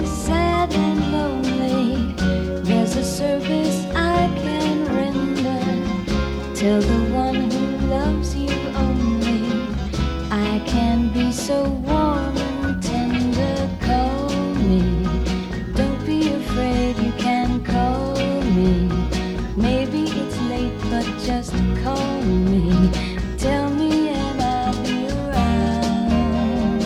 sad and lonely, there's a service I can render. Tell the one who loves you only, I can be so warm and tender. Call me, don't be afraid, you can call me. Maybe it's late, but just call me. Tell me and I'll be around.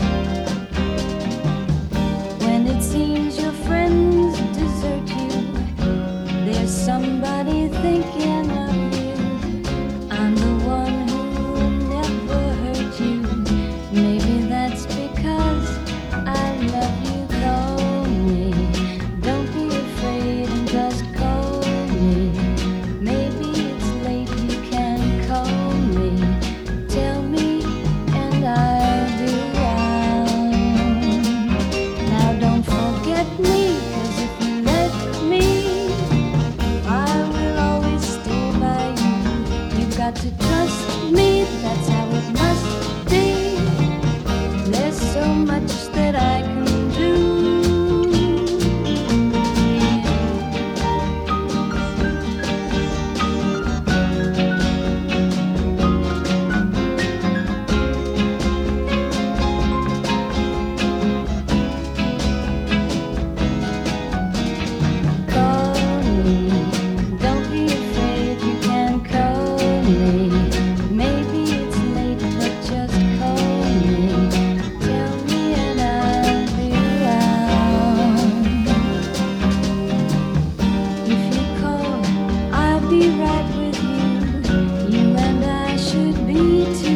When it seems your friends desert you, there's somebody thinking of you. I'm the one who will never hurt you. Maybe that's because I love you. Call me, don't be afraid and just call me. Maybe it's late, you can call me. Tell me and I'll be around. Now don't forget me, 'cause if you let me, I will always stay by you. You've got to trust me, that's how it must be. There's so much that I can do. Call me, don't be afraid, you can call me. Maybe it's late, but just call me. Tell me and I'll be around. If you call, I'll be right with you. You and I should be together.